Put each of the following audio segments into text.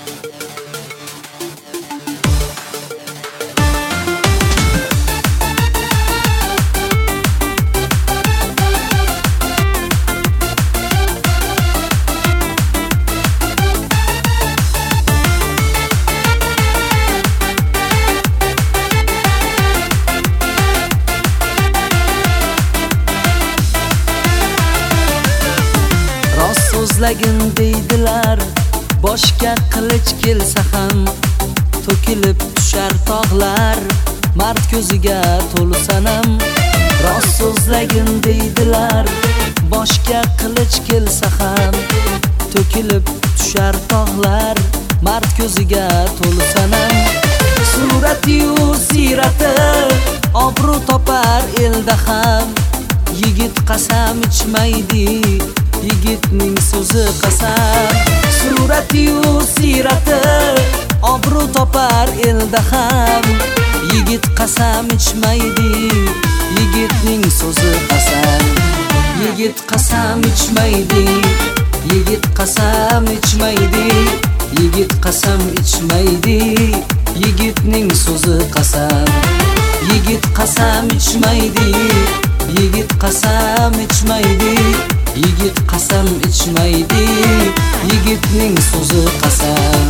So'zlagin deydilar, boshga qilich kelsa ham to'kilib tushar tog'lar, mard ko'ziga to'lu sanam. Rost so'zlagin deydilar, boshga qilich kelsa ham to'kilib tushar tog'lar, mard ko'ziga to'lu sanam. Surati-yu sirati obro' topar elda ham, yigit qasam ichmaydi, yigitning so'zi qasam. Surati-yu sirati obro' topar elda ham, yigit qasam ichmaydi, yigitning so'zi qasam. Yigit qasam ichmaydi, yigit qasam ichmaydi, yigit qasam ichmaydi, yigitning so'zi qasam. Yigit qasam ichmaydi, yigit qasam ichmaydi, yigit qasam ichmaydi, yigitning so'zi qasam.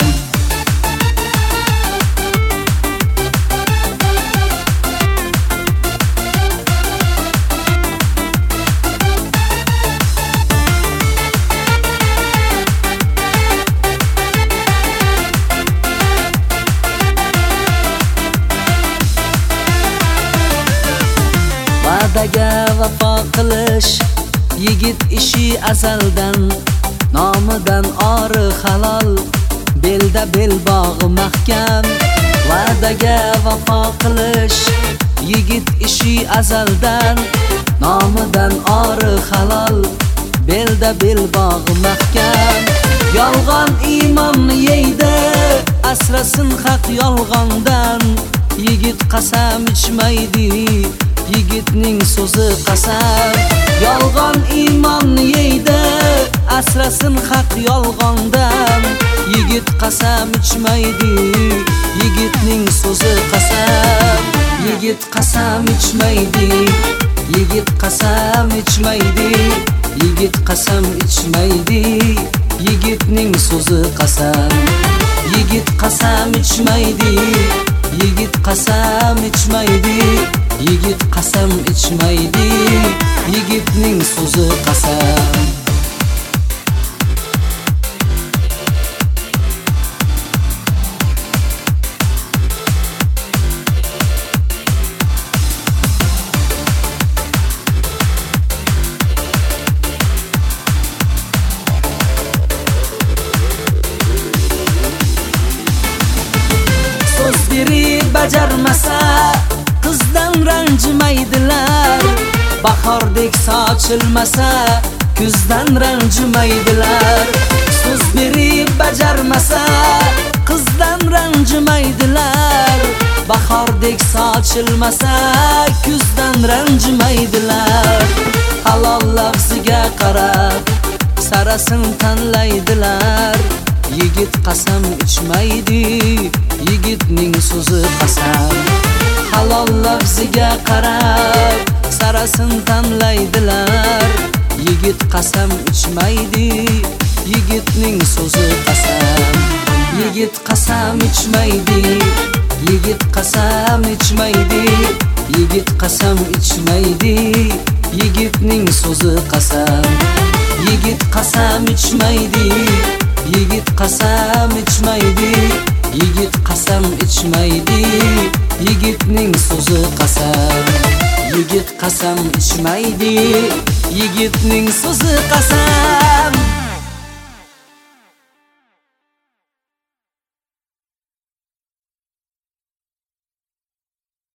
Va'daga vafo qilish yigit ishi azaldan, nomidan ori halol, belda belbog'i mahkam. Va'daga vafo qilish yigit ishi azaldan, nomidan ori halol, belda belbog'i mahkam. Yolg'on iymonni yeydi, asrasin haq yolg'ondan, yigit qasam ichmaydi, yigitning so'zi qasam. Yolg'on iymonni yeydi, asrasin haq yolg'ondan, yigit qasam ichmaydi, yigitning so'zi qasam. Yigit qasam ichmaydi, yigit qasam ichmaydi, yigit qasam ichmaydi, yigitning so'zi qasam. Yigit qasam ichmaydi, yigit qasam ichmaydi, yigit qasam ichmaydi, yigitning so'zi qasam. So'z berib bajarmasa qizdan ranjimaydilar, bahordek sochilmasa kuzdan ranjimaydilar. So'z berib bajarmasa qizdan ranjimaydilar, bahordek sochilmasa kuzdan ranjimaydilar. Halol lafziga qarab sarasin tanlaydilar, yigit qasam ichmaydi, yigitning so'zi qasam. Halol lafziga qarab sarasin tanlaydilar, yigit qasam ichmaydi, yigitning so'zi qasam. Yigit qasam ichmaydi, yigit qasam ichmaydi, yigit qasam ichmaydi, yigitning so'zi qasam. Yigit qasam ichmaydi, yigit qasam ichmaydi, yigit qasam ichmaydi, yigitning so'zi qasam. Yigit qasam ichmaydi, yigitning so'zi qasam.